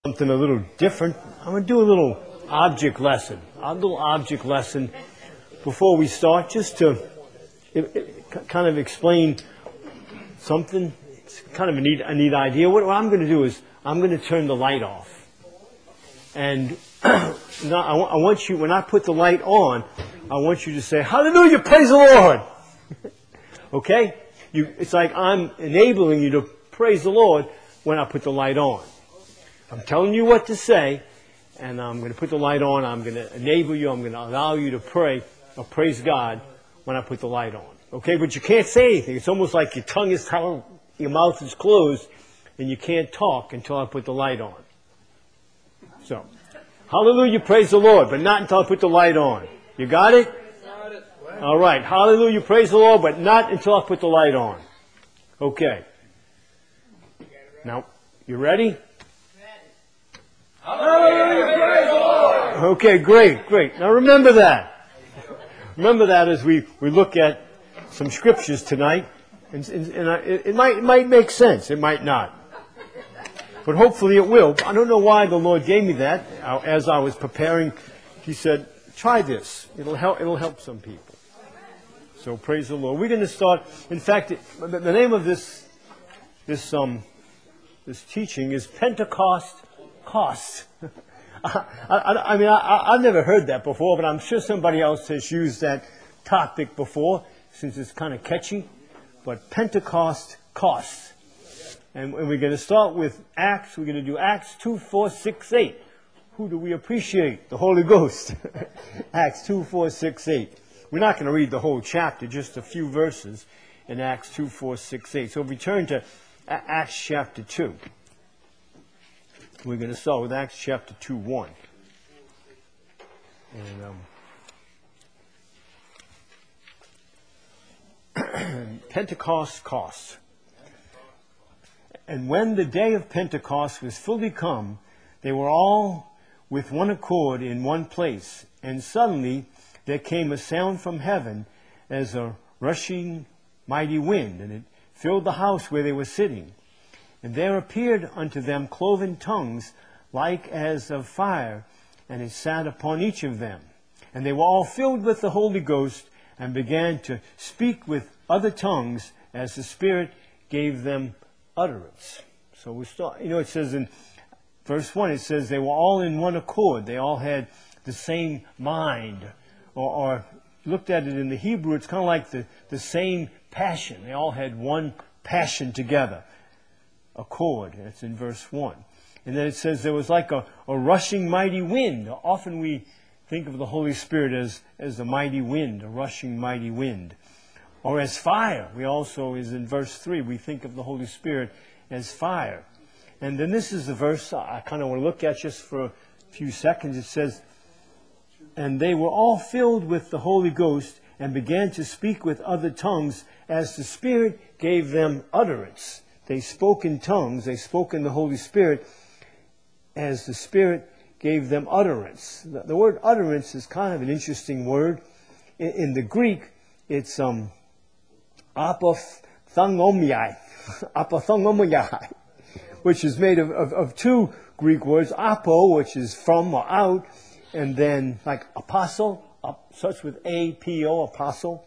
Something a little different. I'm going to do a little object lesson. A little object lesson before we start, just to kind of explain something. It's kind of a neat idea. What I'm going to do is I'm going to turn the light off. And now I want you, when I put the light on, I want you to say, "Hallelujah, praise the Lord." Okay? It's like I'm enabling you to praise the Lord when I put the light on. I'm telling you what to say, and I'm going to put the light on. I'm going to enable you. I'm going to allow you to pray or praise God when I put the light on. Okay? But you can't say anything. It's almost like your tongue is out, your mouth is closed, and you can't talk until I put the light on. So, hallelujah, praise the Lord, but not until I put the light on. You got it? All right. Hallelujah, praise the Lord, but not until I put the light on. Okay. Now, you ready? Hallelujah, praise the Lord. Okay, great. Now remember that. Remember that as we look at some scriptures tonight. And it might make sense. It might not. But hopefully it will. I don't know why the Lord gave me that. As I was preparing, He said, "Try this. It'll help some people." So praise the Lord. We're going to start. In fact, the name of this teaching is Pentecost Costs. I've never heard that before, but I'm sure somebody else has used that topic before, since it's kind of catchy. But Pentecost Costs. And we're going to start with Acts. We're going to do Acts 2, 4, 6, 8. Who do we appreciate? The Holy Ghost. Acts 2, 4, 6, 8. We're not going to read the whole chapter, just a few verses in Acts 2, 4, 6, 8. So if we turn to Acts chapter 2. We're going to start with Acts chapter 2, 1. And Pentecost costs. And when the day of Pentecost was fully come, they were all with one accord in one place. And suddenly there came a sound from heaven as a rushing mighty wind, and it filled the house where they were sitting. And there appeared unto them cloven tongues like as of fire, and it sat upon each of them. And they were all filled with the Holy Ghost, and began to speak with other tongues as the Spirit gave them utterance. So we start, it says in verse 1, it says they were all in one accord. They all had the same mind. Or looked at it in the Hebrew, it's kind of like the same passion. They all had one passion together. Accord. That's in verse 1. And then it says there was like a rushing mighty wind. Often we think of the Holy Spirit as a mighty wind, a rushing mighty wind. Or as fire. We also, is in verse 3, we think of the Holy Spirit as fire. And then this is the verse I kind of want to look at just for a few seconds. It says, "And they were all filled with the Holy Ghost, and began to speak with other tongues as the Spirit gave them utterance." They spoke in tongues, they spoke in the Holy Spirit as the Spirit gave them utterance. The word utterance is kind of an interesting word. In the Greek, it's apothangomai, which is made of two Greek words, apo, which is from or out, and then like apostle, starts with A-P-O, apostle,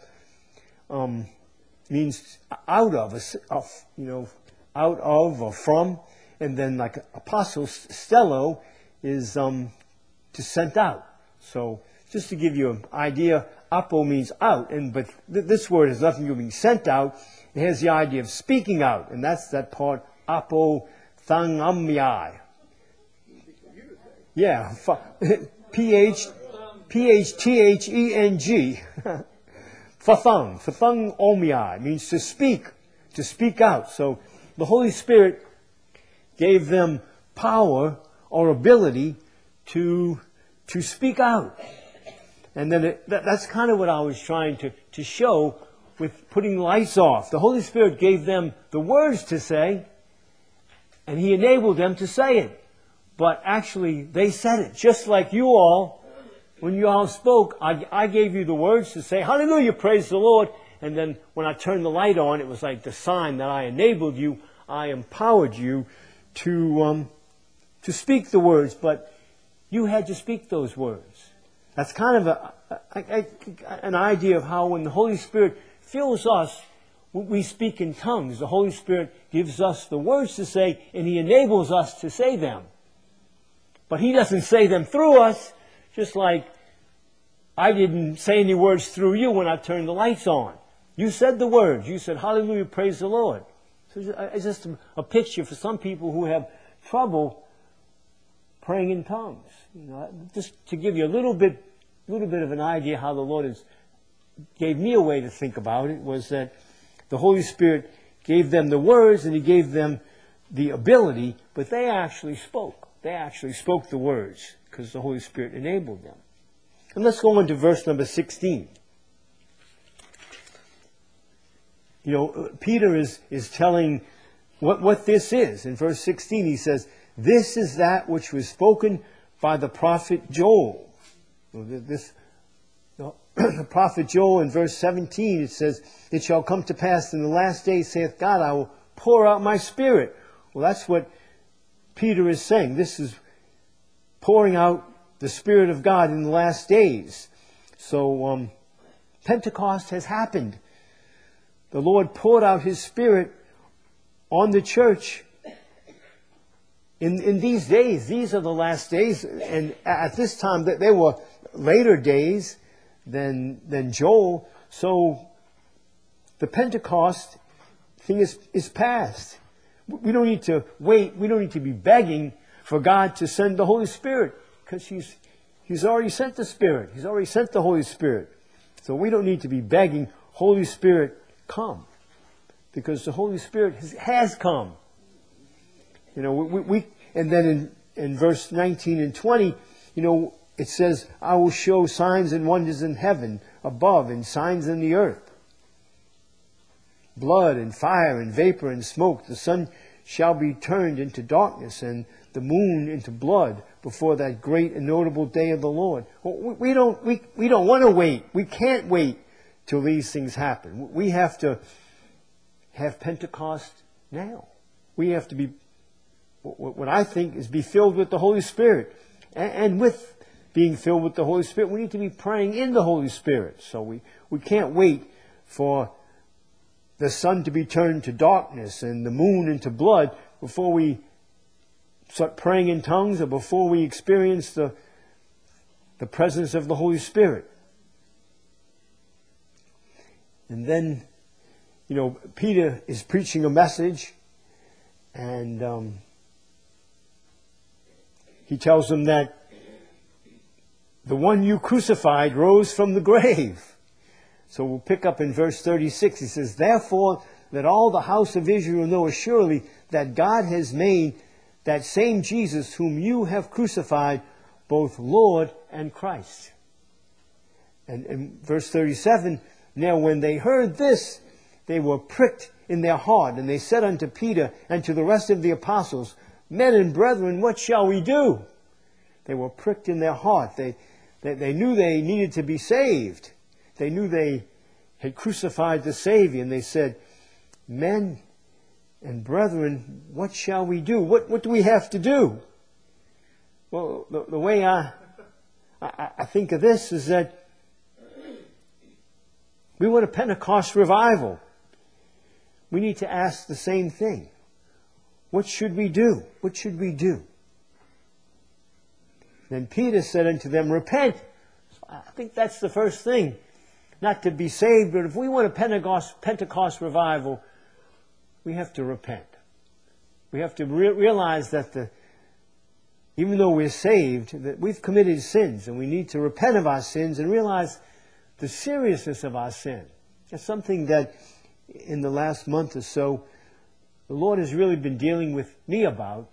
means out of, out of or from, and then like apostle, stello, is to sent out. So just to give you an idea, apo means out, but this word has nothing to do with being sent out. It has the idea of speaking out, and that's that part, apothangomai. Yeah, P-H-T-H-E-N-G. Fathang omiai means to speak out. So the Holy Spirit gave them power or ability to speak out. And then that's kind of what I was trying to show with putting lights off. The Holy Spirit gave them the words to say, and He enabled them to say it. But actually, they said it. Just like you all, when you all spoke, I gave you the words to say, "Hallelujah, praise the Lord." And then when I turned the light on, it was like the sign that I enabled you, I empowered you to to speak the words, but you had to speak those words. That's kind of an idea of how when the Holy Spirit fills us, we speak in tongues. The Holy Spirit gives us the words to say, and He enables us to say them. But He doesn't say them through us, just like I didn't say any words through you when I turned the lights on. You said the words. You said, hallelujah, praise the Lord. So it's just a picture for some people who have trouble praying in tongues. Just to give you a little bit of an idea how the Lord gave me a way to think about it, was that the Holy Spirit gave them the words and He gave them the ability, but they actually spoke. They actually spoke the words because the Holy Spirit enabled them. And let's go on to verse number 16. Peter is telling what this is. In verse 16 he says, "This is that which was spoken by the prophet Joel." The prophet Joel, in verse 17, it says, "It shall come to pass in the last days, saith God, I will pour out my Spirit." Well, that's what Peter is saying. This is pouring out the Spirit of God in the last days. So Pentecost has happened. The Lord poured out His Spirit on the church in these days. These are the last days. And at this time, they were later days than Joel. So the Pentecost thing is past. We don't need to wait. We don't need to be begging for God to send the Holy Spirit, because He's already sent the Spirit. He's already sent the Holy Spirit. So we don't need to be begging, Holy Spirit, come. Because the Holy Spirit has come. And then in verse 19 and 20, it says, "I will show signs and wonders in heaven above, and signs in the earth. Blood and fire and vapor and smoke. The sun shall be turned into darkness and the moon into blood before that great and notable day of the Lord." We don't want to wait. We can't wait till these things happen. We have to have Pentecost now. We have to be, what I think is, be filled with the Holy Spirit. And with being filled with the Holy Spirit, we need to be praying in the Holy Spirit. So we can't wait for the sun to be turned to darkness and the moon into blood before we start praying in tongues, or before we experience the presence of the Holy Spirit. And then, Peter is preaching a message, and he tells them that the one you crucified rose from the grave. So we'll pick up in verse 36. He says, "Therefore, let all the house of Israel know assuredly that God has made that same Jesus whom you have crucified both Lord and Christ." And in verse 37, "Now when they heard this, they were pricked in their heart, and they said unto Peter and to the rest of the apostles, Men and brethren, what shall we do?" They were pricked in their heart. They knew they needed to be saved. They knew they had crucified the Savior, and they said, "Men and brethren, what shall we do?" What do we have to do? Well, the way I think of this is that we want a Pentecost revival. We need to ask the same thing. What should we do? What should we do? Then Peter said unto them, "Repent." I think that's the first thing. Not to be saved, but if we want a Pentecost revival, we have to repent. We have to realize that even though we're saved, that we've committed sins, and we need to repent of our sins and realize the seriousness of our sin. It's something that in the last month or so, the Lord has really been dealing with me about,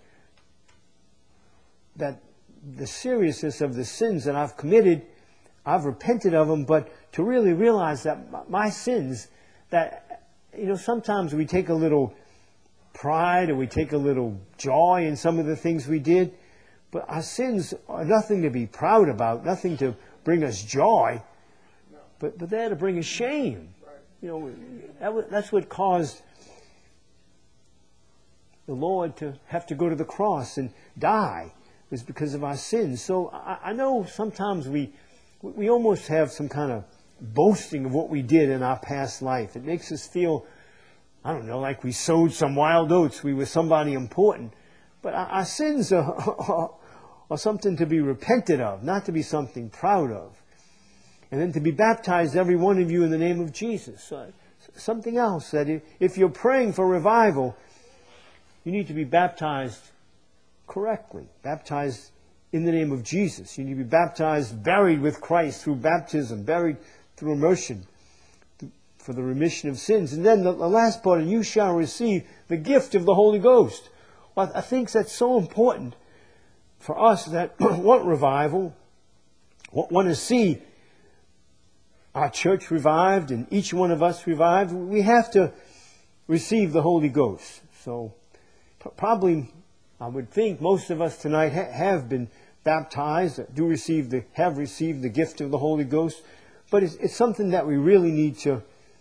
that the seriousness of the sins that I've committed, I've repented of them, but to really realize that my sins, that, sometimes we take a little pride or we take a little joy in some of the things we did, but our sins are nothing to be proud about, nothing to bring us joy, but they're to bring us shame. That's what caused the Lord to have to go to the cross and die was because of our sins. So I know sometimes we almost have some kind of boasting of what we did in our past life. It makes us feel, I don't know, like we sowed some wild oats. We were somebody important. But our sins are something to be repented of, not to be something proud of. And then to be baptized, every one of you, in the name of Jesus. Something else, that if you're praying for revival, you need to be baptized correctly. Baptized in the name of Jesus. You need to be baptized, buried with Christ through baptism, buried through immersion for the remission of sins. And then the last part, and you shall receive the gift of the Holy Ghost. Well, I think that's so important for us that want revival, want to see our church revived and each one of us revived. We have to receive the Holy Ghost. So probably, I would think most of us tonight have been baptized, have received the gift of the Holy Ghost. But it's something that we really need to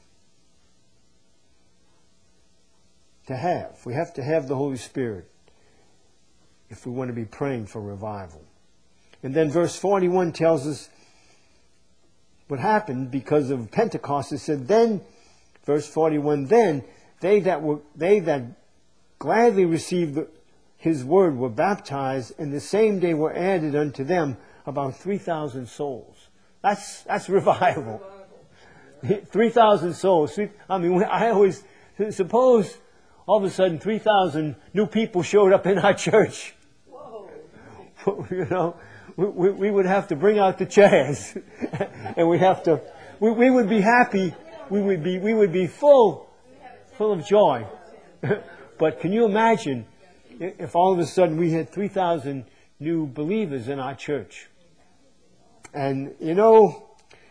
have. We have to have the Holy Spirit if we want to be praying for revival. And then verse 41 tells us what happened because of Pentecost. It said, then, verse 41, then they that gladly received His word were baptized, and the same day were added unto them about 3,000 souls. That's revival. 3,000 souls. I mean, I always suppose all of a sudden 3,000 new people showed up in our church. Whoa. You know, we would have to bring out the chairs, and we would be happy. We would be full of joy. But can you imagine if all of a sudden we had 3,000 new believers in our church? And, you know,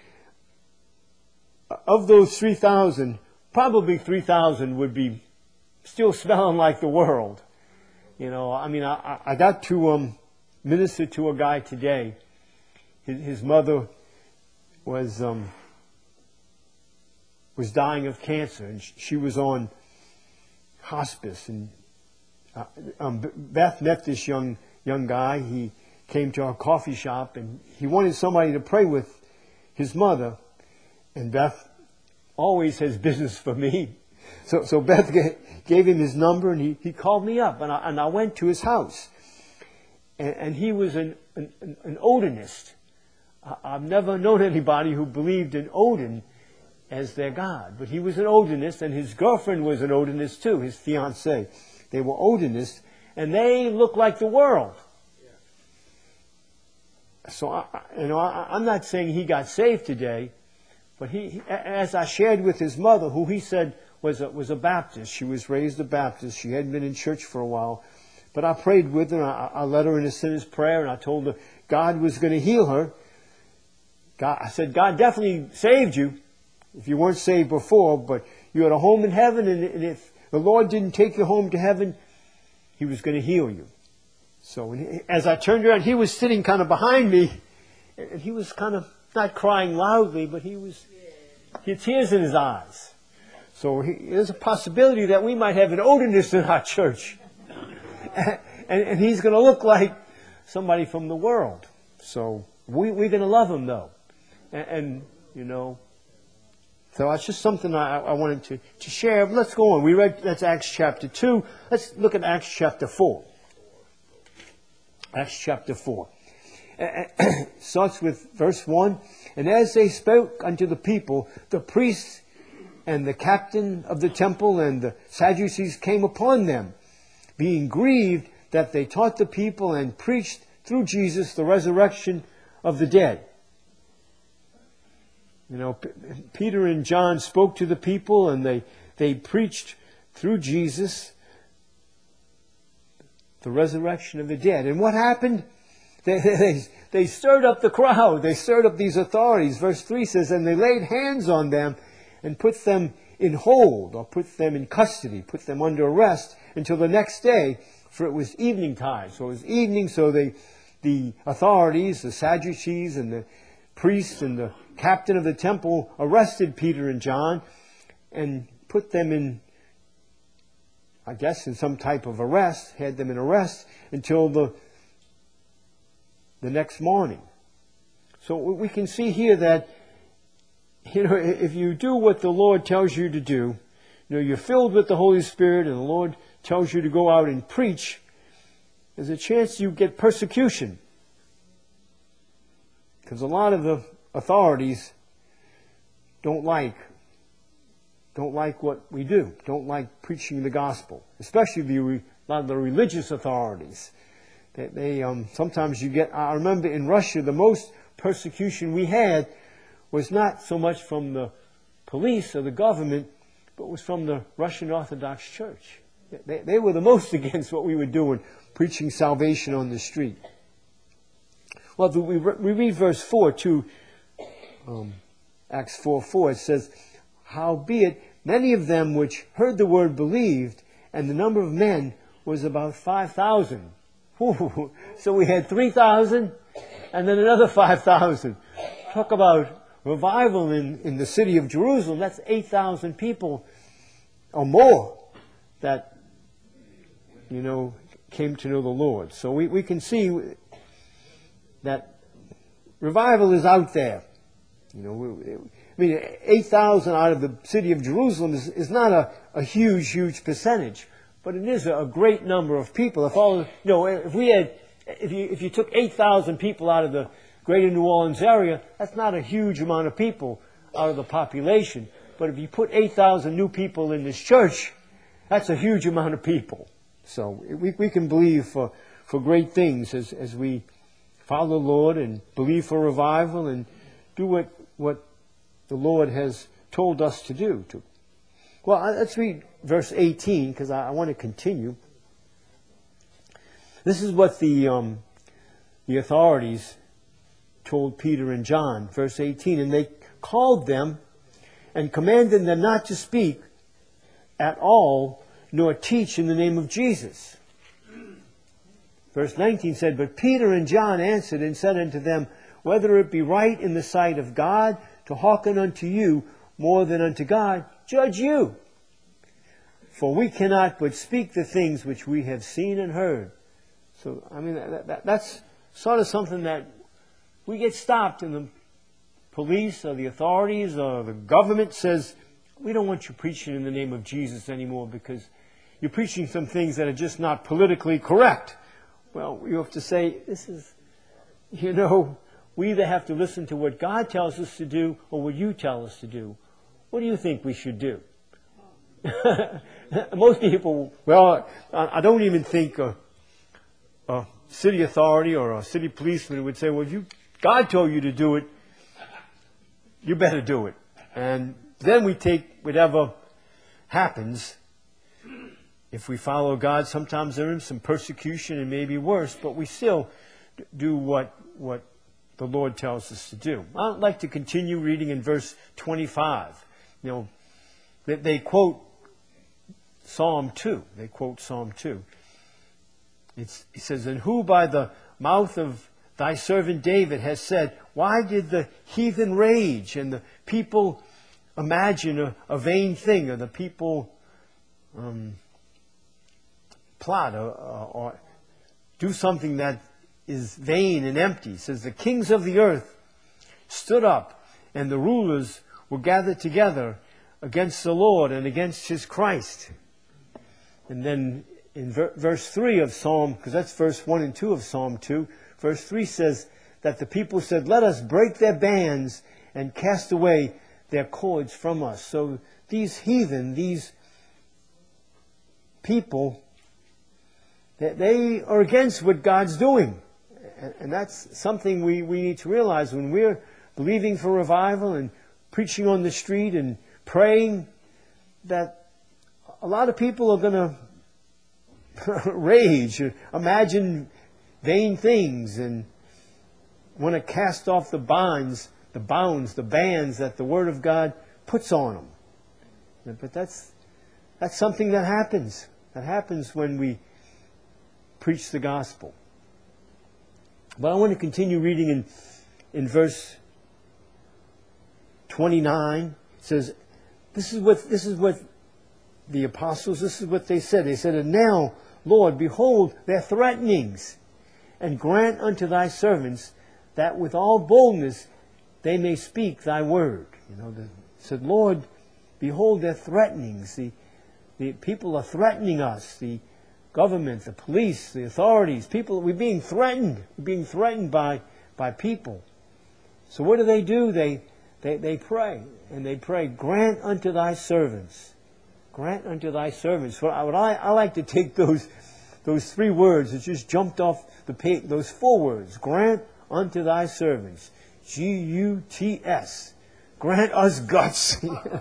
of those 3,000, probably 3,000 would be still smelling like the world. You know, I mean, I got to minister to a guy today. His mother was dying of cancer, and she was on hospice. And Beth met this young guy. He came to our coffee shop, and he wanted somebody to pray with his mother. And Beth always has business for me. So Beth gave him his number, and he called me up, and I went to his house. And he was an Odinist. I've never known anybody who believed in Odin as their god. But he was an Odinist, and his girlfriend was an Odinist too, his fiancée. They were Odinists, and they looked like the world. So, I'm not saying he got saved today, but he, as I shared with his mother, who he said was a Baptist. She was raised a Baptist. She hadn't been in church for a while. But I prayed with her. I led her in a sinner's prayer, and I told her God was going to heal her. I said, God definitely saved you if you weren't saved before, but you had a home in heaven, and if the Lord didn't take you home to heaven, He was going to heal you. So as I turned around, he was sitting kind of behind me, and he was kind of not crying loudly, but he had tears in his eyes. So there's a possibility that we might have an Odinist in our church. And he's going to look like somebody from the world. So we're going to love him, though. And you know, so it's just something I wanted to share. Let's go on. That's Acts chapter 2. Let's look at Acts chapter 4. Acts chapter 4. Starts with verse 1. And as they spoke unto the people, the priests and the captain of the temple and the Sadducees came upon them, being grieved that they taught the people and preached through Jesus the resurrection of the dead. You know, Peter and John spoke to the people, and they preached through Jesus the resurrection of the dead. And what happened? They stirred up the crowd. They stirred up these authorities. Verse 3 says, and they laid hands on them and put them in hold, or put them in custody, put them under arrest until the next day, for it was evening time. So it was evening, so the authorities, the Sadducees and the priests and the captain of the temple arrested Peter and John and put them in I guess, in some type of arrest, had them in arrest until the next morning. So we can see here that, if you do what the Lord tells you to do, you're filled with the Holy Spirit and the Lord tells you to go out and preach, there's a chance you get persecution. Because a lot of the authorities don't like what we do, don't like preaching the gospel, especially a lot of the religious authorities. They sometimes I remember in Russia, the most persecution we had was not so much from the police or the government, but was from the Russian Orthodox Church. They were the most against what we were doing, preaching salvation on the street. Well, we read verse 4 too, Acts 4:4. It says, "Howbeit many of them which heard the word believed, and the number of men was about 5,000. So we had 3,000 and then another 5,000. Talk about revival in the city of Jerusalem. That's 8,000 people or more that, came to know the Lord. So we can see that revival is out there. 8,000 out of the city of Jerusalem is not a huge percentage, but it is a great number of people. If you took 8,000 people out of the greater New Orleans area, that's not a huge amount of people out of the population. But if you put 8,000 new people in this church, that's a huge amount of people. So we can believe for great things as we follow the Lord and believe for revival and do what the Lord has told us to do. Well, let's read verse 18 because I want to continue. This is what the authorities told Peter and John. Verse 18, "And they called them and commanded them not to speak at all, nor teach in the name of Jesus." Verse 19 said, "But Peter and John answered and said unto them, Whether it be right in the sight of God to hearken unto you more than unto God, judge you. For we cannot but speak the things which we have seen and heard." So, that's sort of something that we get stopped, and the police or the authorities or the government says, "We don't want you preaching in the name of Jesus anymore because you're preaching some things that are just not politically correct." Well, you have to say, we either have to listen to what God tells us to do or what you tell us to do. What do you think we should do? Most people, I don't even think a city authority or a city policeman would say, "Well, God told you to do it, you better do it." And then we take whatever happens. If we follow God, sometimes there is some persecution and maybe worse, but we still do what the Lord tells us to do. I'd like to continue reading in verse 25. They quote Psalm 2. It says, "And who by the mouth of thy servant David has said, Why did the heathen rage and the people imagine a vain thing, or the people plot or do something that is vain and empty?" It says, "The kings of the earth stood up, and the rulers were gathered together against the Lord and against his Christ." And then in verse 3 of Psalm, because that's verse 1 and 2 of Psalm 2, verse 3 says that the people said, "Let us break their bands and cast away their cords from us." So these heathen, these people, they are against what God's doing. And that's something we need to realize when we're believing for revival and preaching on the street and praying, that a lot of people are going to rage, imagine vain things, and want to cast off the bands that the Word of God puts on them. But that's something that happens. That happens when we preach the gospel. But I want to continue reading in verse 29. It says, this is what the apostles, this is what they said. They said, "And now, Lord, behold their threatenings, and grant unto thy servants that with all boldness they may speak thy word." They said, "Lord, behold their threatenings." The people are threatening us. The government, the police, the authorities, people, we're being threatened. We're being threatened by people. So what do? They pray. And they pray, "Grant unto thy servants." Grant unto thy servants. I like to take those three words that just jumped off the page, those four words. Grant unto thy servants. G-U-T-S. Grant us guts.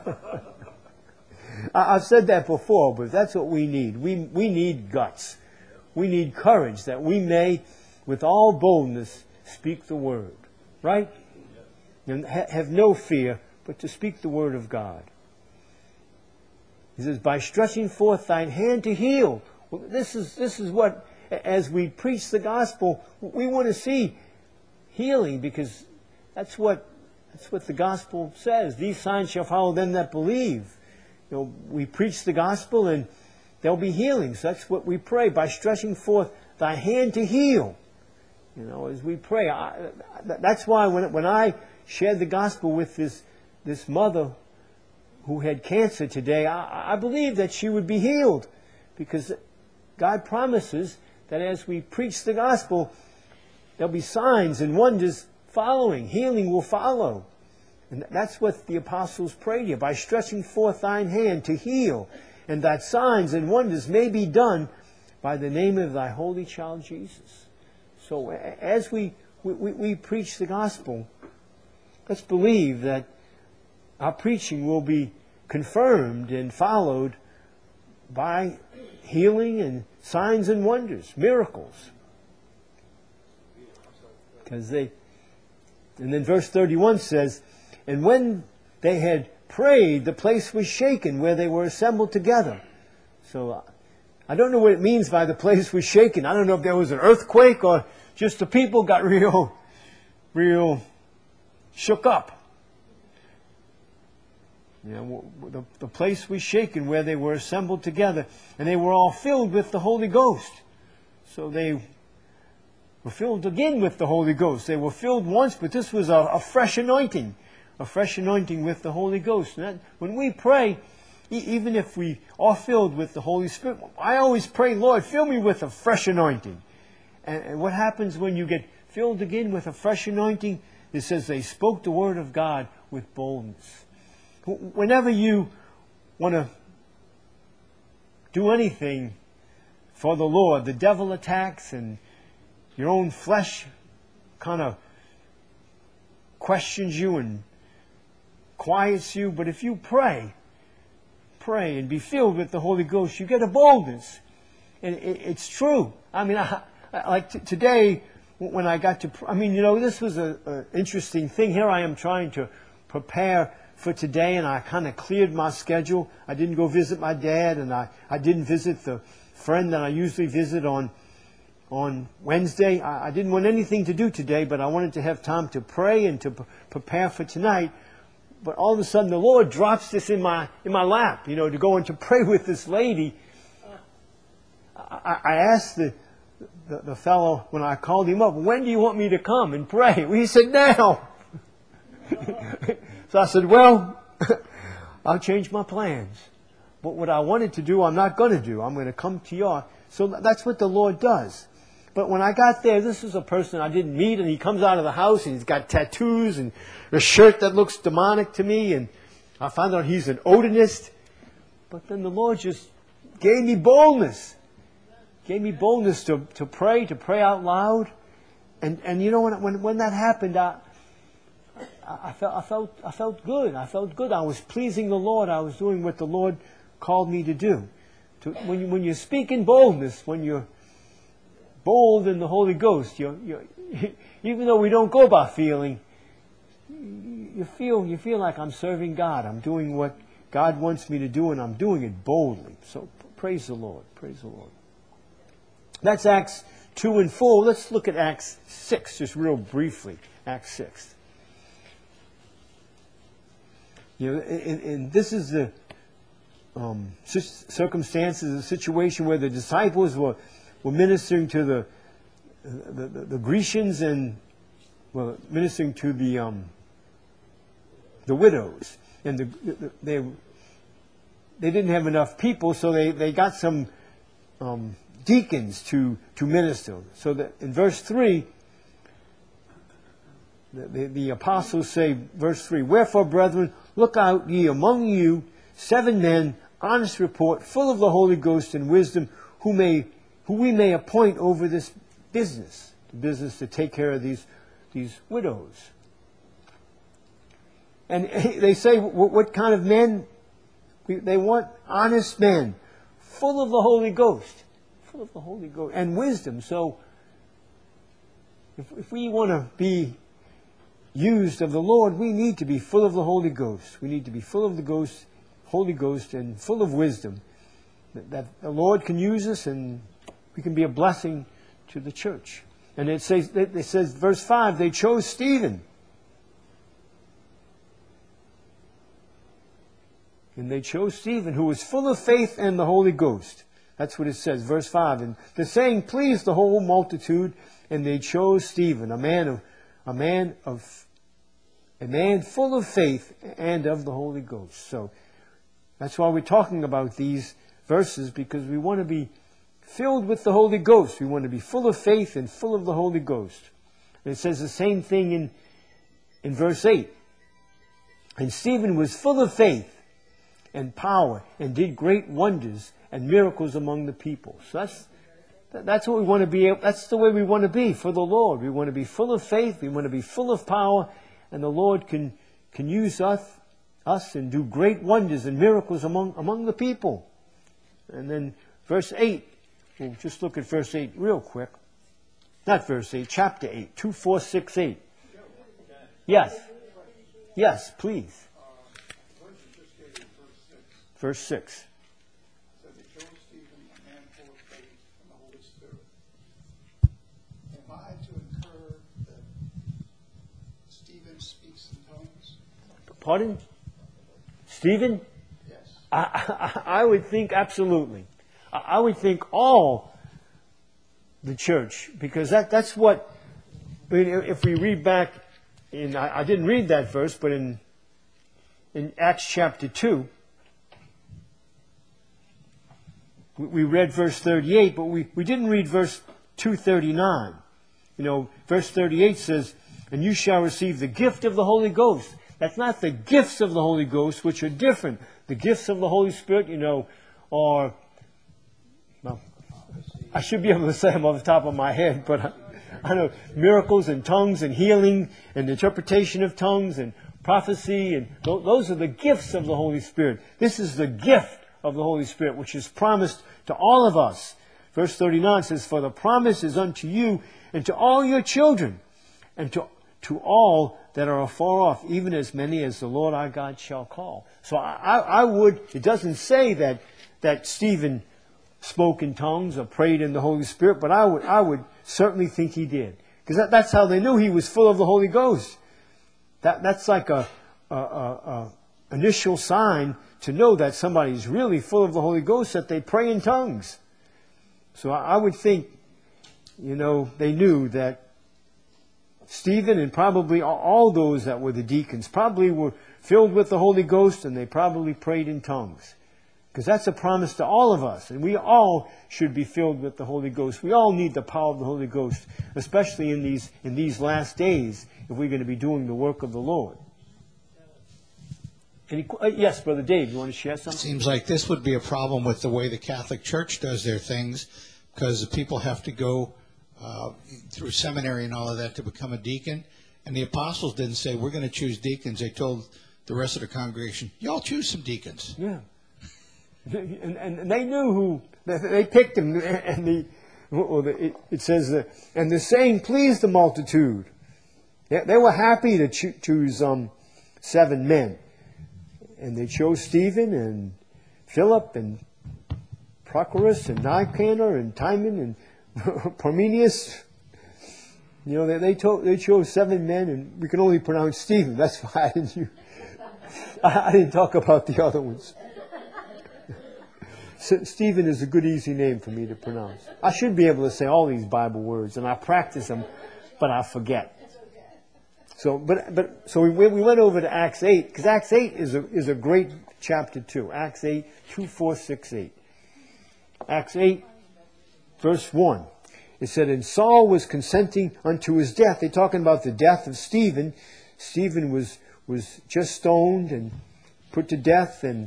I've said that before, but that's what we need. We need guts. We need courage that we may, with all boldness, speak the word. Right? And have no fear, but to speak the word of God. He says, "By stretching forth thine hand to heal." Well, this is what, as we preach the gospel, we want to see healing, because that's what the gospel says. "These signs shall follow them that believe." We preach the gospel and there'll be healings. That's what we pray. By stretching forth thy hand to heal. As we pray. That's why when I shared the gospel with this mother who had cancer today, I believed that she would be healed. Because God promises that as we preach the gospel, there'll be signs and wonders following. Healing will follow. And that's what the apostles prayed here. "By stretching forth thine hand to heal, and that signs and wonders may be done by the name of thy holy child Jesus." So as we preach the gospel, let's believe that our preaching will be confirmed and followed by healing and signs and wonders, miracles. And then verse 31 says, "And when they had prayed, the place was shaken where they were assembled together." So I don't know what it means by the place was shaken. I don't know if there was an earthquake or just the people got real shook up. The place was shaken where they were assembled together, and they were all filled with the Holy Ghost. So they were filled again with the Holy Ghost. They were filled once, but this was a fresh anointing. A fresh anointing with the Holy Ghost. And when we pray, even if we are filled with the Holy Spirit, I always pray, "Lord, fill me with a fresh anointing." And what happens when you get filled again with a fresh anointing? It says they spoke the word of God with boldness. Whenever you want to do anything for the Lord, the devil attacks and your own flesh kind of questions you and quiets you. But if you pray and be filled with the Holy Ghost, you get a boldness. And it's true. I mean, today, when I got to, this was an interesting thing. Here I am trying to prepare for today, and I kind of cleared my schedule. I didn't go visit my dad, and I didn't visit the friend that I usually visit on Wednesday. I didn't want anything to do today, but I wanted to have time to pray and to prepare for tonight. But all of a sudden, the Lord drops this in my lap, to go and to pray with this lady. I asked the fellow when I called him up, "When do you want me to come and pray?" Well, he said, "Now." So I said, "Well, I'll change my plans. But what I wanted to do, I'm not going to do. I'm going to come to you." So that's what the Lord does. But when I got there, this is a person I didn't meet, and he comes out of the house, and he's got tattoos and a shirt that looks demonic to me, and I found out he's an Odinist. But then the Lord just gave me boldness. Gave me boldness to pray out loud. And when that happened, I felt good. I felt good. I was pleasing the Lord. I was doing what the Lord called me to do. When you speak in boldness, when you're bold in the Holy Ghost, even though we don't go by feeling, you feel like I'm serving God. I'm doing what God wants me to do, and I'm doing it boldly. So praise the Lord. Praise the Lord. That's Acts 2 and 4. Let's look at Acts 6, just real briefly. Acts 6. And this is circumstances, a situation where the disciples were ministering to the Grecians and ministering to the widows, and they didn't have enough people, so they got some deacons to minister. So that in verse 3, the apostles say, verse 3, "Wherefore, brethren, look out ye among you 7 men, honest report, full of the Holy Ghost and wisdom, who we may appoint over this business," the business to take care of these widows. And they say, what kind of men? They want honest men, full of the Holy Ghost, and wisdom. So, if we want to be used of the Lord, we need to be full of the Holy Ghost. We need to be full of the Holy Ghost, and full of wisdom, that the Lord can use us, and we can be a blessing to the church. And it says, verse 5, they chose Stephen. And they chose Stephen, who was full of faith and the Holy Ghost. That's what it says, verse 5. And the saying pleased the whole multitude, and they chose Stephen, a man full of faith and of the Holy Ghost. So that's why we're talking about these verses, because we want to be filled with the Holy Ghost. We want to be full of faith and full of the Holy Ghost. And it says the same thing in verse 8. "And Stephen was full of faith and power, and did great wonders and miracles among the people." So that's what we want to be. That's the way we want to be for the Lord. We want to be full of faith. We want to be full of power, and the Lord can use us and do great wonders and miracles among the people. And then verse 8. We'll just look at verse 8 real quick. Not verse 8, chapter 8. 2, 4, 6, 8. Yes. Yes, please. Verse 6. So they chose Stephen, a man full of faith and the Holy Spirit. Am I to infer that Stephen speaks in tongues? Pardon? Stephen? Yes. I would think absolutely. I would think all the church, because that's what, I mean, if we read back I didn't read that verse, but in Acts chapter 2, we read verse 38, but we didn't read verse 239. Verse 38 says, "And you shall receive the gift of the Holy Ghost." That's not the gifts of the Holy Ghost, which are different. The gifts of the Holy Spirit, are, well, I should be able to say them off the top of my head, but I know miracles and tongues and healing and interpretation of tongues and prophecy, and those are the gifts of the Holy Spirit. This is the gift of the Holy Spirit, which is promised to all of us. Verse 39 says, "For the promise is unto you and to all your children, and to all that are afar off, even as many as the Lord our God shall call." So it doesn't say that Stephen spoke in tongues or prayed in the Holy Spirit, but I would certainly think he did. Because that's how they knew he was full of the Holy Ghost. That's like a initial sign to know that somebody's really full of the Holy Ghost, that they pray in tongues. So I would think, they knew that Stephen and probably all those that were the deacons probably were filled with the Holy Ghost, and they probably prayed in tongues. Because that's a promise to all of us, and we all should be filled with the Holy Ghost. We all need the power of the Holy Ghost, especially in these last days, if we're going to be doing the work of the Lord. Yes, Brother Dave, you want to share something? It seems like this would be a problem with the way the Catholic Church does their things, because the people have to go through seminary and all of that to become a deacon. And the apostles didn't say, "We're going to choose deacons." They told the rest of the congregation, "Y'all choose some deacons." Yeah. And they knew who, they picked him, and it says, "And the saying pleased the multitude." They were happy to choose 7 men. And they chose Stephen and Philip and Prochorus and Nicanor and Timon and Parmenius. They chose 7 men, and we can only pronounce Stephen. That's why I didn't talk about the other ones. Stephen is a good, easy name for me to pronounce. I should be able to say all these Bible words, and I practice them, but I forget. So we went over to Acts 8, because Acts 8 is a great chapter too. Acts 8, 2, 4, 6, 8. Acts 8, verse 1. It said, and Saul was consenting unto his death. They're talking about the death of Stephen. Stephen was just stoned and put to death, and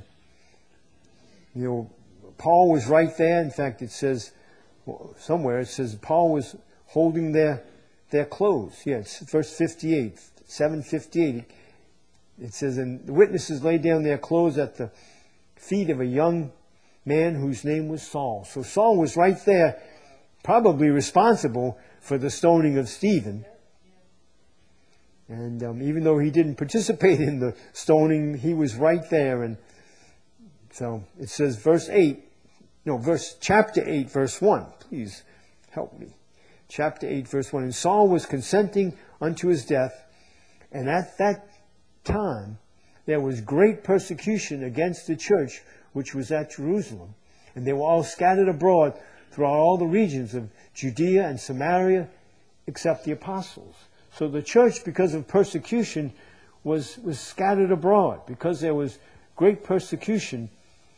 Paul was right there. In fact, it says somewhere, it says Paul was holding their clothes. Yeah, it's verse 58, 7:58. It says, and the witnesses laid down their clothes at the feet of a young man whose name was Saul. So Saul was right there, probably responsible for the stoning of Stephen. And even though he didn't participate in the stoning, he was right there. And so it says chapter 8, verse 1. Please help me. Chapter 8, verse 1. And Saul was consenting unto his death, and at that time there was great persecution against the church which was at Jerusalem. And they were all scattered abroad throughout all the regions of Judea and Samaria, except the apostles. So the church, because of persecution, was scattered abroad. Because there was great persecution,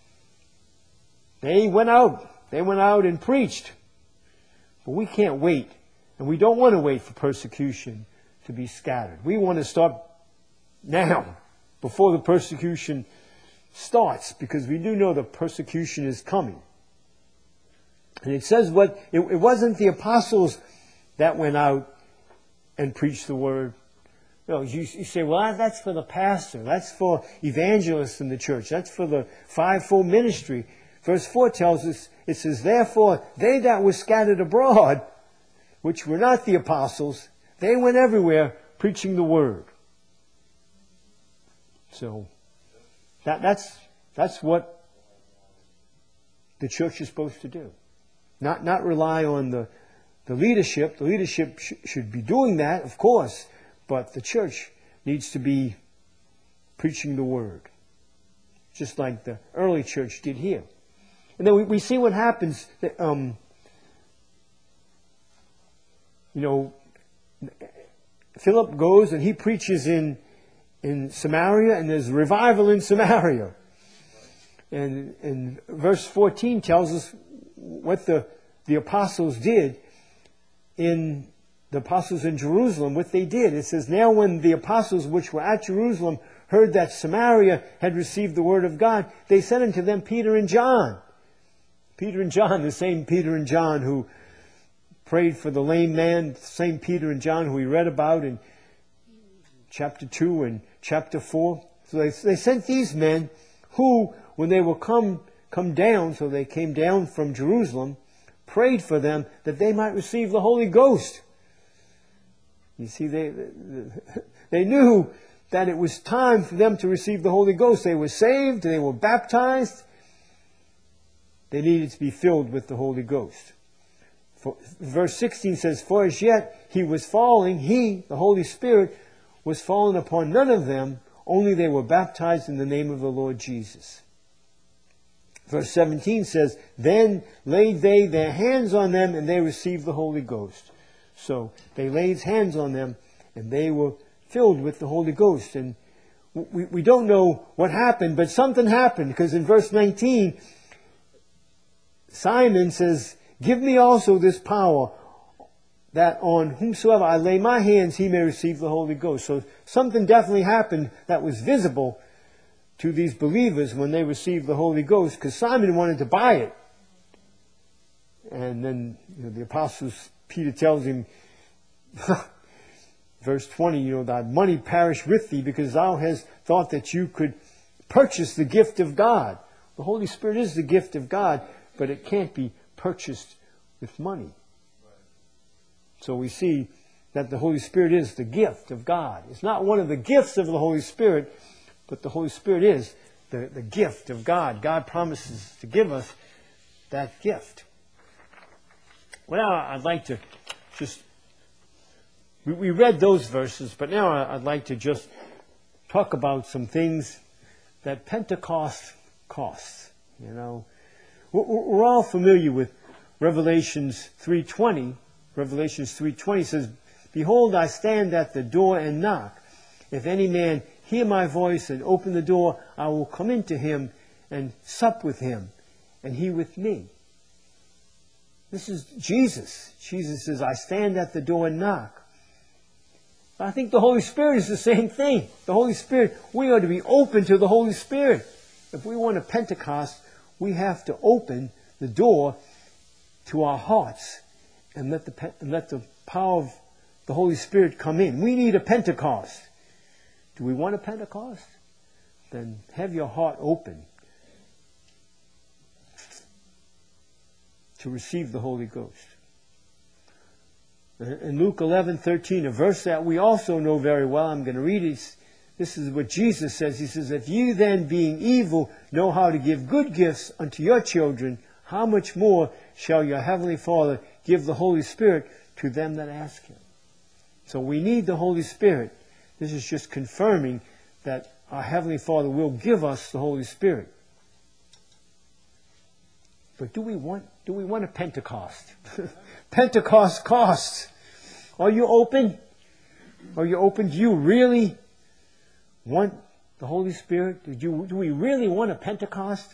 they went out. They went out and preached. But we can't wait. And we don't want to wait for persecution to be scattered. We want to start now, before the persecution starts, because we do know the persecution is coming. And it says it wasn't the apostles that went out and preached the word. No, you say, well, that's for the pastor. That's for evangelists in the church. That's for the fivefold ministry. Verse 4 tells us, it says, therefore, they that were scattered abroad, which were not the apostles, they went everywhere preaching the word. So, that's what the church is supposed to do. Not rely on the leadership. The leadership should be doing that, of course, but the church needs to be preaching the word, just like the early church did here. And then we see what happens. Philip goes and he preaches in Samaria, and there's revival in Samaria. And verse 14 tells us what the apostles did in Jerusalem, what they did. It says, now when the apostles which were at Jerusalem heard that Samaria had received the word of God, they sent unto them Peter and John. Peter and John, the same Peter and John who prayed for the lame man, the same Peter and John who we read about in chapter 2 and chapter 4. So they sent these men who, when they were come down, so they came down from Jerusalem, prayed for them that they might receive the Holy Ghost. You see, they knew that it was time for them to receive the Holy Ghost. They were saved, they were baptized. They needed to be filled with the Holy Ghost. Verse 16 says, for as yet he was falling, the Holy Spirit, was fallen upon none of them, only they were baptized in the name of the Lord Jesus. Verse 17 says, then laid they their hands on them, and they received the Holy Ghost. So they laid hands on them, and they were filled with the Holy Ghost. And we don't know what happened, but something happened, because in verse 19, Simon says, give me also this power, that on whomsoever I lay my hands, he may receive the Holy Ghost. So something definitely happened that was visible to these believers when they received the Holy Ghost, because Simon wanted to buy it. And then the apostles, Peter tells him, verse 20, thy money perish with thee, because thou hast thought that you could purchase the gift of God. The Holy Spirit is the gift of God, but it can't be purchased with money. So we see that the Holy Spirit is the gift of God. It's not one of the gifts of the Holy Spirit, but the Holy Spirit is the gift of God. God promises to give us that gift. Well, now I'd like to just... We read those verses, but now I'd like to just talk about some things that Pentecost costs. We're all familiar with Revelations 3:20. Revelations 3:20 says, "Behold, I stand at the door and knock. If any man hear my voice and open the door, I will come into him and sup with him, and he with me." This is Jesus. Jesus says, "I stand at the door and knock." I think the Holy Spirit is the same thing. The Holy Spirit, we ought to be open to the Holy Spirit. If we want a Pentecost, we have to open the door to our hearts and let the power of the Holy Spirit come in. We need a Pentecost. Do we want a Pentecost? Then have your heart open to receive the Holy Ghost. In Luke 11:13, a verse that we also know very well, I'm going to read it. This is what Jesus says. He says, "If you then, being evil, know how to give good gifts unto your children, how much more shall your heavenly Father give the Holy Spirit to them that ask Him?" So we need the Holy Spirit. This is just confirming that our Heavenly Father will give us the Holy Spirit. But do we want a Pentecost? Pentecost costs. Are you open? Are you open? Do you really want the Holy Spirit? Do we really want a Pentecost?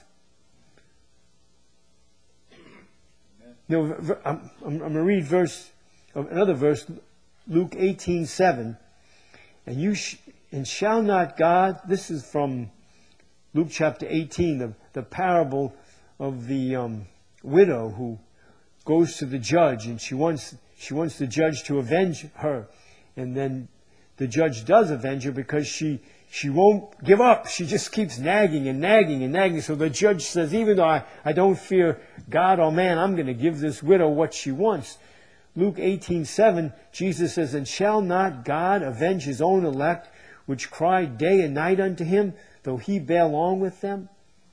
No, I'm going to read another verse, Luke 18:7. And shall not God, this is from Luke chapter 18, the parable of the widow who goes to the judge, and she wants the judge to avenge her. And then the judge does avenge her because she won't give up. She just keeps nagging and nagging and nagging. So the judge says, even though I don't fear God or man, I'm going to give this widow what she wants. Luke 18:7, Jesus says, "And shall not God avenge His own elect, which cry day and night unto Him, though He bear long with them?"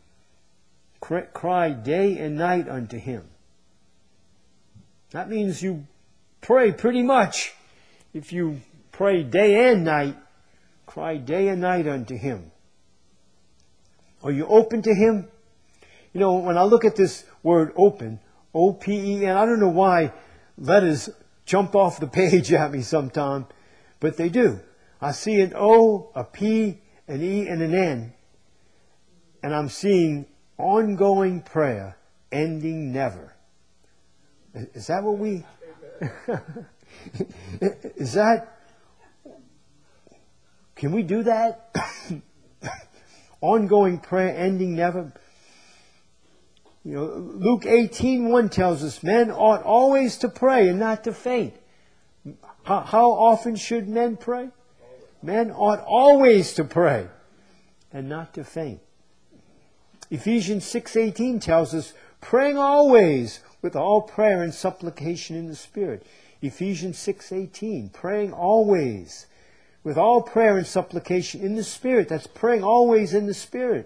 Cry day and night unto Him. That means you pray pretty much. If you pray day and night, cry day and night unto Him. Are you open to Him? You know, when I look at this word open, O-P-E-N, I don't know why letters jump off the page at me sometime, but they do. I see an O, a P, an E, and an N, and I'm seeing ongoing prayer, ending never. Is that what we... Is that... Can we do that? Ongoing prayer, ending never. You know, Luke 18:1 tells us, men ought always to pray and not to faint. How often should men pray? Men ought always to pray and not to faint. Ephesians 6:18 tells us, praying always with all prayer and supplication in the Spirit. Ephesians 6:18, praying always with all prayer and supplication in the Spirit. That's praying always in the Spirit.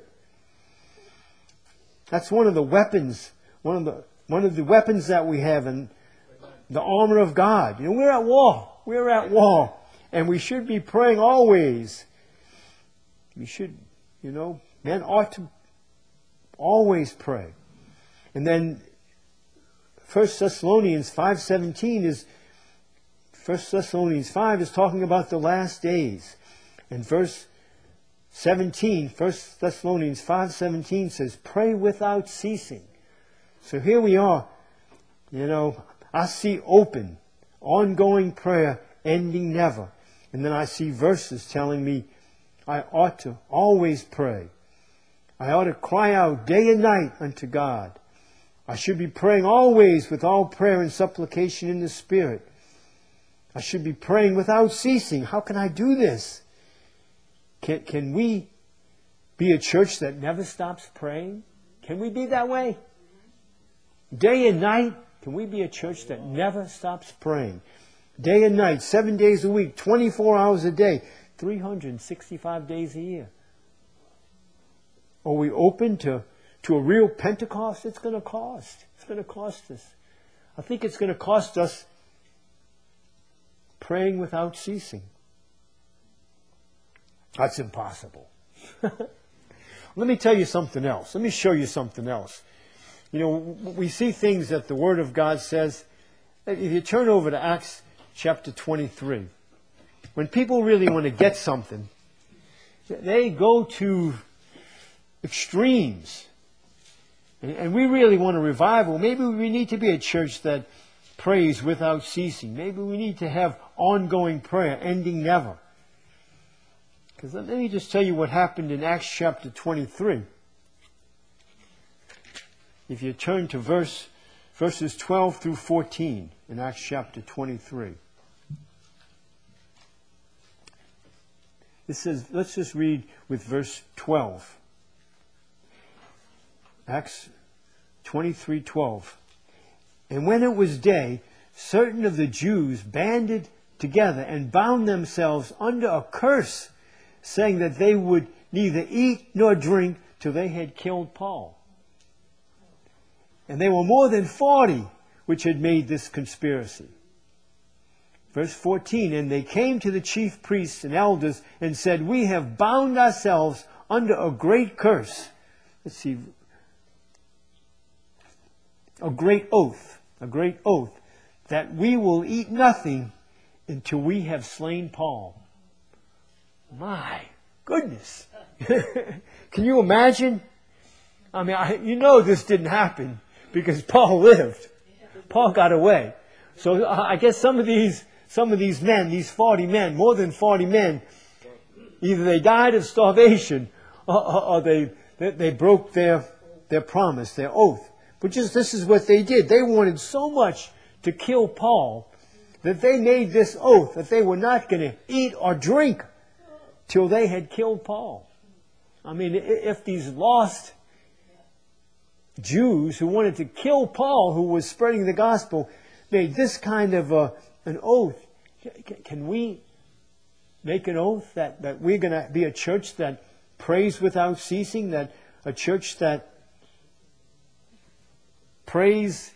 That's one of the weapons, one of the weapons that we have in the armor of God. You know, we're at war. We're at war. And we should be praying always. We should, you know, men ought to always pray. And then 1 Thessalonians 5:17 is 1 Thessalonians 5 is talking about the last days. And verse 17, 1 Thessalonians 5:17 says, pray without ceasing. So here we are. You know, I see open, ongoing prayer, ending never. And then I see verses telling me I ought to always pray. I ought to cry out day and night unto God. I should be praying always with all prayer and supplication in the Spirit. I should be praying without ceasing. How can I do this? Can we be a church that never stops praying? Can we be that way? Day and night, can we be a church that never stops praying? Day and night, 7 days a week, 24 hours a day, 365 days a year. Are we open to a real Pentecost? It's going to cost. It's going to cost us. I think it's going to cost us praying without ceasing. That's impossible. Let me tell you something else. Let me show you something else. You know, we see things that the Word of God says. If you turn over to Acts chapter 23, when people really want to get something, they go to extremes. And we really want a revival. Maybe we need to be a church that prays without ceasing. Maybe we need to have ongoing prayer, ending never. Because let me just tell you what happened in Acts chapter 23. If you turn to verses 12 through 14 in Acts chapter 23. It says, let's just read with verse 12. Acts 23:12. And when it was day, certain of the Jews banded together and bound themselves under a curse, saying that they would neither eat nor drink till they had killed Paul. And they were more than 40 which had made this conspiracy. Verse 14, and they came to the chief priests and elders and said, we have bound ourselves under a great curse. Let's see. A great oath, that we will eat nothing until we have slain Paul. My goodness. Can you imagine? I mean, you know this didn't happen because Paul lived. Paul got away. So I guess some of these men, these 40 men, more than 40 men, either they died of starvation or they broke their promise, their oath. But this is what they did. They wanted so much to kill Paul that they made this oath that they were not going to eat or drink till they had killed Paul. I mean, if these lost Jews who wanted to kill Paul, who was spreading the gospel, made this kind of an oath, can we make an oath that we're going to be a church that prays without ceasing, that a church that praise,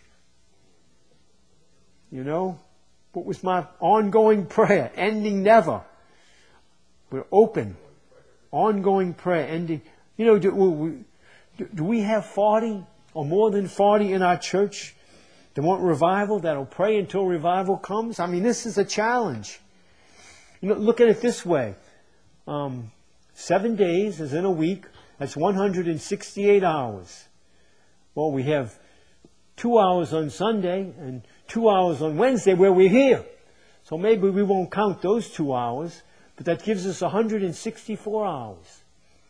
what was my ongoing prayer? Ending never. We're open. Ongoing prayer, ending. Do we have 40 or more than 40 in our church that want revival, that'll pray until revival comes? I mean, this is a challenge. Look at it this way. 7 days is in a week. That's 168 hours. Well, we have 2 hours on Sunday and 2 hours on Wednesday where we're here. So maybe we won't count those 2 hours, but that gives us 164 hours.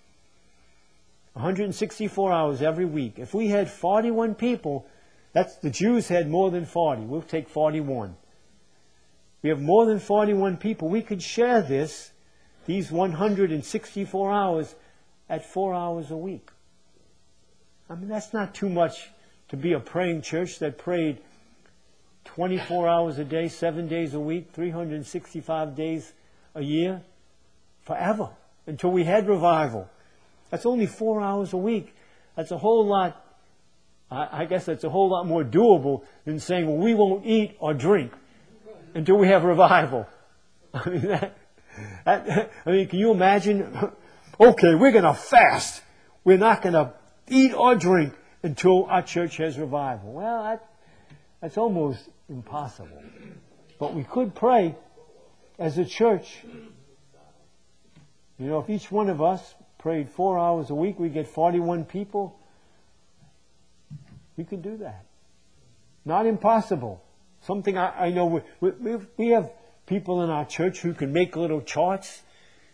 164 hours every week. If we had 41 people, the Jews had more than 40. We'll take 41. We have more than 41 people. We could share these 164 hours at 4 hours a week. I mean, that's not too much to be a praying church that prayed 24 hours a day, 7 days a week, 365 days a year, forever, until we had revival. That's only 4 hours a week. That's a whole lot, I guess that's a whole lot more doable than saying, well, we won't eat or drink until we have revival. I mean, can you imagine? Okay, we're going to fast. We're not going to eat or drink until our church has revival. Well, that's almost impossible. But we could pray as a church. If each one of us prayed 4 hours a week, we get 41 people. We could do that. Not impossible. Something I know we have people in our church who can make little charts,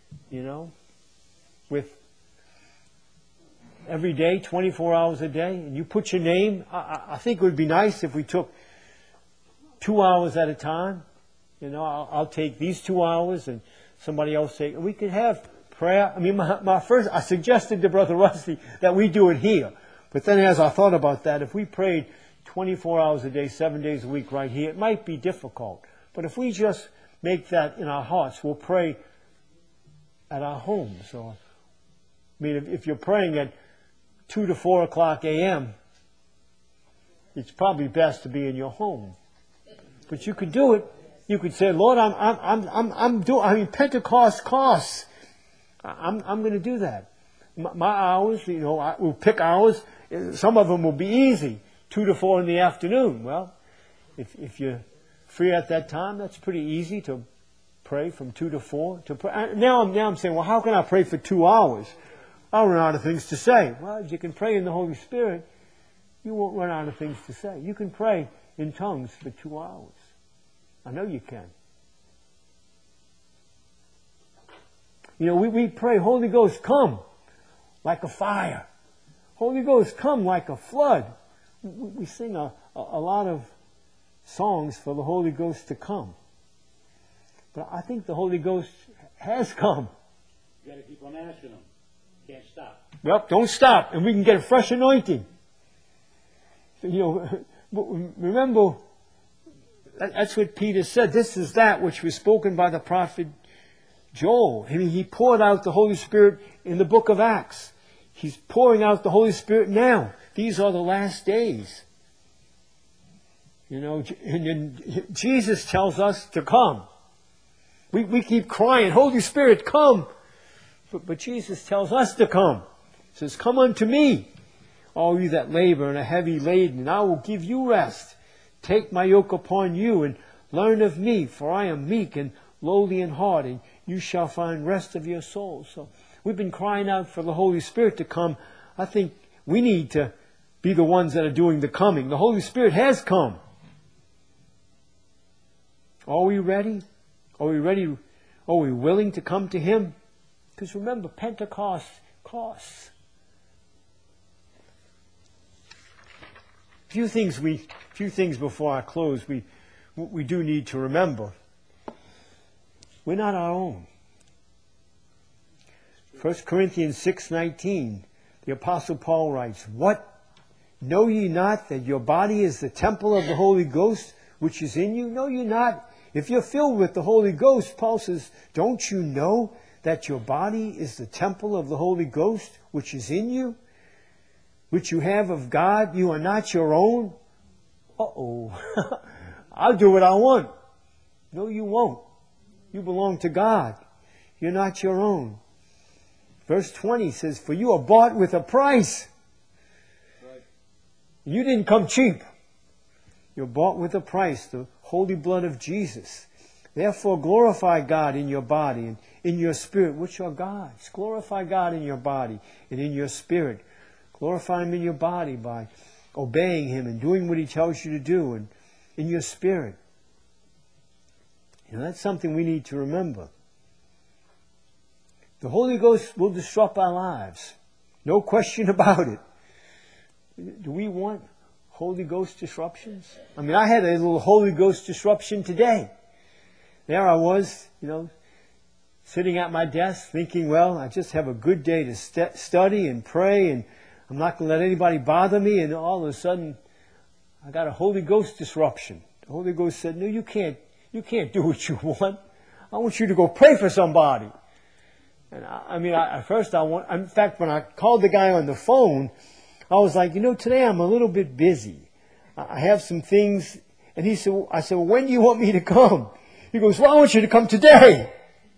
with every day, 24 hours a day, and you put your name. I think it would be nice if we took 2 hours at a time. I'll take these 2 hours and somebody else take. We could have prayer. I mean, I suggested to Brother Rusty that we do it here. But then as I thought about that, if we prayed 24 hours a day, 7 days a week right here, it might be difficult. But if we just make that in our hearts, we'll pray at our homes. Or, if you're praying at 2 to 4 o'clock a.m., it's probably best to be in your home. But you could do it. You could say, Lord, Pentecost costs. I'm going to do that. My hours, we'll pick hours some of them will be easy, 2 to 4 in the afternoon. Well, if you're free at that time, that's pretty easy to pray from 2 to 4. To pray. Now I'm saying, well, how can I pray for 2 hours? I'll run out of things to say. Well, if you can pray in the Holy Spirit, you won't run out of things to say. You can pray in tongues for 2 hours. I know you can. You know, we pray, Holy Ghost, come like a fire. Holy Ghost, come like a flood. We sing a lot of songs for the Holy Ghost to come. But I think the Holy Ghost has come. You got to keep on asking Him. Can't stop. Yep, don't stop, and we can get a fresh anointing. So, you know, remember, that's what Peter said. This is that which was spoken by the prophet Joel. I mean, he poured out the Holy Spirit in the book of Acts. He's pouring out the Holy Spirit now. These are the last days. You know, and Jesus tells us to come. We keep crying, Holy Spirit, come. But Jesus tells us to come. He says, come unto me, all you that labor and are heavy laden, and I will give you rest. Take my yoke upon you and learn of me, for I am meek and lowly in heart, and you shall find rest of your souls. So we've been crying out for the Holy Spirit to come. I think we need to be the ones that are doing the coming. The Holy Spirit has come. Are we ready? Are we ready? Are we willing to come to Him? Because remember, Pentecost costs. Few things before I close we do need to remember. We're not our own. 1 Corinthians 6:19, the Apostle Paul writes, what? Know ye not that your body is the temple of the Holy Ghost which is in you? Know ye not? If you're filled with the Holy Ghost, Paul says, don't you know that your body is the temple of the Holy Ghost which is in you, which you have of God? You are not your own. Uh-oh. I'll do what I want. No, you won't. You belong to God. You're not your own. Verse 20 says, for you are bought with a price. Right. You didn't come cheap. You're bought with a price, the holy blood of Jesus. Therefore glorify God in your body and in your spirit, which are God's. Glorify God in your body and in your spirit. Glorify Him in your body by obeying Him and doing what He tells you to do, and in your spirit. You know, that's something we need to remember. The Holy Ghost will disrupt our lives. No question about it. Do we want Holy Ghost disruptions? I mean, I had a little Holy Ghost disruption today. There I was, you know, sitting at my desk thinking, well, I just have a good day to study and pray, and I'm not going to let anybody bother me. And all of a sudden, I got a Holy Ghost disruption. The Holy Ghost said, no, you can't do what you want. I want you to go pray for somebody. And at first in fact, when I called the guy on the phone, I was like, you know, today I'm a little bit busy. I have some things. And I said, well, when do you want me to come? He goes, well, I want you to come today.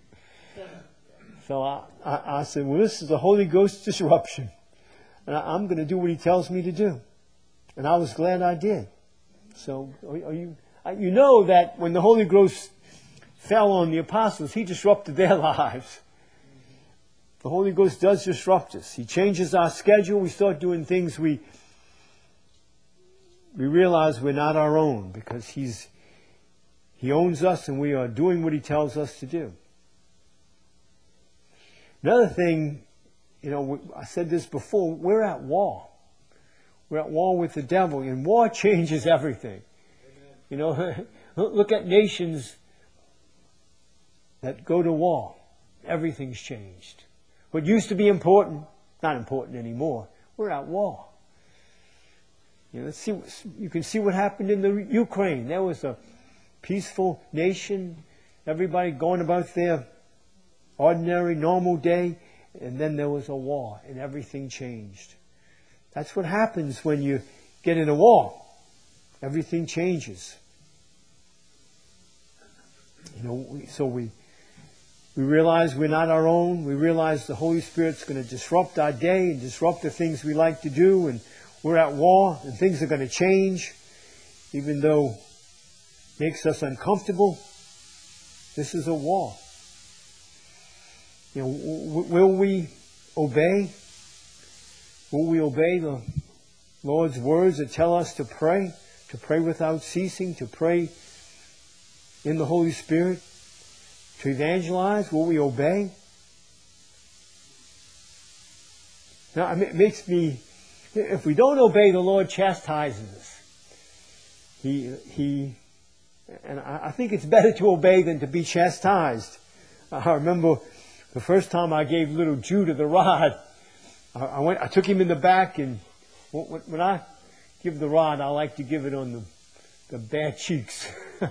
So I said, well, this is a Holy Ghost disruption. And I'm going to do what He tells me to do. And I was glad I did. So you know that when the Holy Ghost fell on the apostles, He disrupted their lives. The Holy Ghost does disrupt us. He changes our schedule. We start doing things we realize we're not our own, because He owns us and we are doing what He tells us to do. Another thing, you know, I said this before, we're at war. We're at war with the devil, and war changes everything. Amen. You know, look at nations that go to war. Everything's changed. What used to be important, not important anymore. We're at war. You know, you can see what happened in the Ukraine. There was a peaceful nation, everybody going about their ordinary, normal day, and then there was a war, and everything changed. That's what happens when you get in a war. Everything changes. You know, so we realize we're not our own. We realize the Holy Spirit's going to disrupt our day and disrupt the things we like to do, and we're at war and things are going to change, even though it makes us uncomfortable. This is a war. You know, will we obey? Will we obey the Lord's words that tell us to pray without ceasing, to pray in the Holy Spirit, to evangelize? Will we obey? Now, it makes me, if we don't obey, the Lord chastises us. And I think it's better to obey than to be chastised. I remember the first time I gave little Judah the rod, I took him in the back, and when I give the rod, I like to give it on the bad cheeks.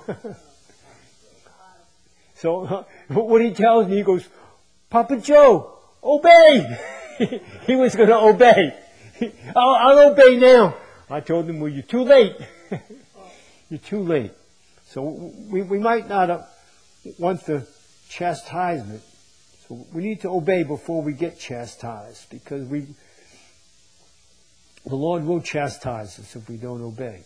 So what he tells me, he goes, Papa Joe, obey! He was going to obey. I'll obey now. I told him, well, you're too late. You're too late. So we might not want the chastisement. So we need to obey before we get chastised, because the Lord will chastise us if we don't obey.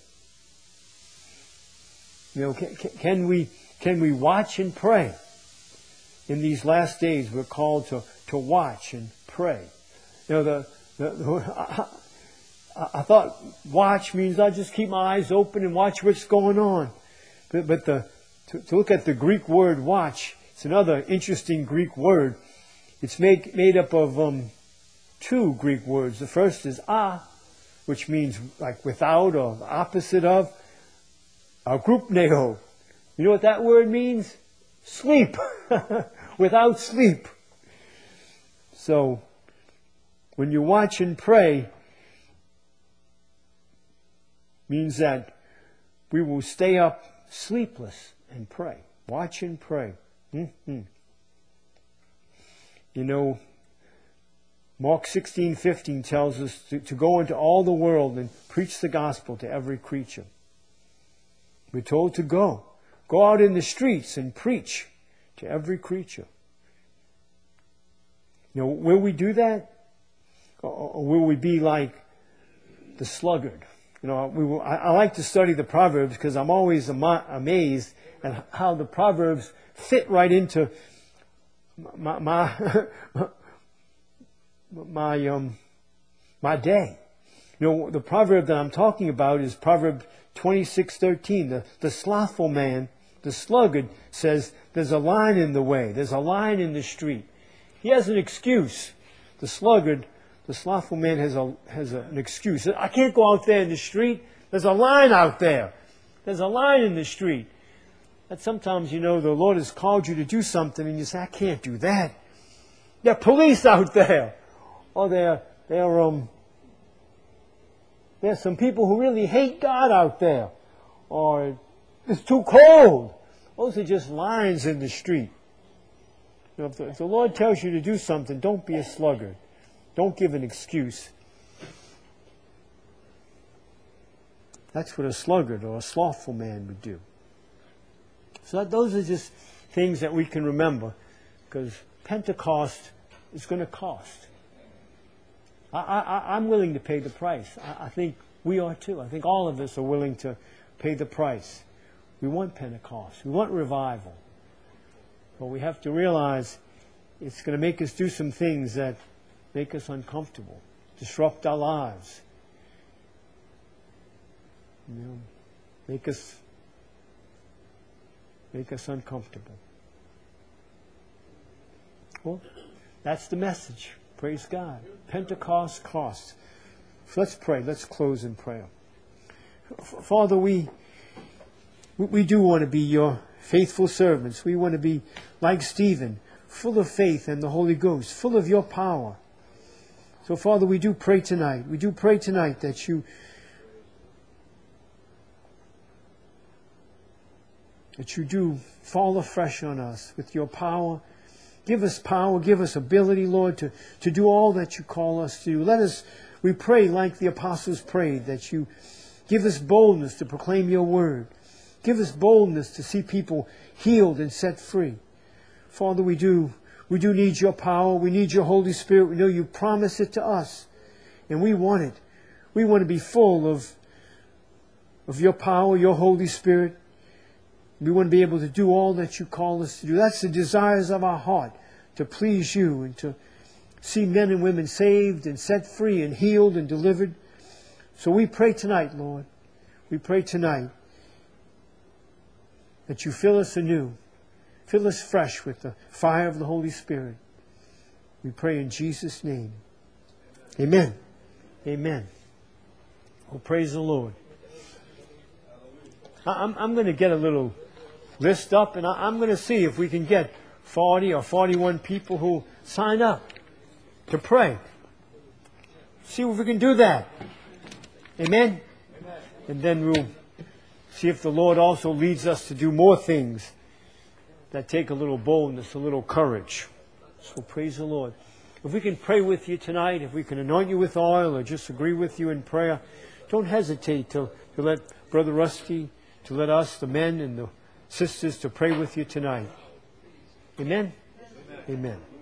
You know, can we watch and pray? In these last days, we're called to watch and pray. You know, I thought watch means I just keep my eyes open and watch what's going on. But to look at the Greek word watch, it's another interesting Greek word. It's made up of two Greek words. The first is which means like without or opposite of. Agrupneo. You know what that word means? Sleep. Without sleep. So, when you watch and pray, means that we will stay up sleepless and pray. Watch and pray. Mm-hmm. You know, Mark 16:15 tells us to go into all the world and preach the gospel to every creature. We're told to go. Go out in the streets and preach to every creature. You know, will we do that? Or will we be like the sluggard? You know, I like to study the Proverbs because I'm always amazed at how the Proverbs fit right into my day. You know, the proverb that I'm talking about is Proverb 26:13. The slothful man, the sluggard, says, there's a line in the way. There's a line in the street. He has an excuse. The sluggard, the slothful man has an excuse. I can't go out there in the street. There's a line out there. There's a line in the street. That sometimes, you know, the Lord has called you to do something and you say, I can't do that. There are police out there. Or there's some people who really hate God out there. Or it's too cold. Those are just lines in the street. You know, if the Lord tells you to do something, don't be a sluggard. Don't give an excuse. That's what a sluggard or a slothful man would do. So those are just things that we can remember, because Pentecost is going to cost. I'm willing to pay the price. I think we are too. I think all of us are willing to pay the price. We want Pentecost. We want revival. But we have to realize it's going to make us do some things that make us uncomfortable, disrupt our lives, you know, make us uncomfortable. Well, that's the message. Praise God. Pentecost costs. So let's pray. Let's close in prayer. Father, we do want to be your faithful servants. We want to be like Stephen, full of faith and the Holy Ghost, full of your power. So, Father, we do pray tonight. We do pray tonight that you do fall afresh on us with your power. Give us power, give us ability, Lord, to do all that you call us to do. Let us, we pray like the apostles prayed, that you give us boldness to proclaim your word. Give us boldness to see people healed and set free. Father, we do need your power. We need your Holy Spirit. We know you promise it to us, and we want it. We want to be full of your power, your Holy Spirit. We want to be able to do all that you call us to do. That's the desires of our heart, to please you and to see men and women saved and set free and healed and delivered. So we pray tonight, Lord. We pray tonight that you fill us anew. Fill us fresh with the fire of the Holy Spirit. We pray in Jesus' name. Amen. Amen. Oh, praise the Lord. I'm going to get a little list up, and I'm going to see if we can get 40 or 41 people who sign up to pray. See if we can do that. Amen? And then we'll see if the Lord also leads us to do more things that take a little boldness, a little courage. So praise the Lord. If we can pray with you tonight, if we can anoint you with oil or just agree with you in prayer, don't hesitate to let Brother Rusty, to let us, the men and the sisters, to pray with you tonight. Amen? Amen. Amen.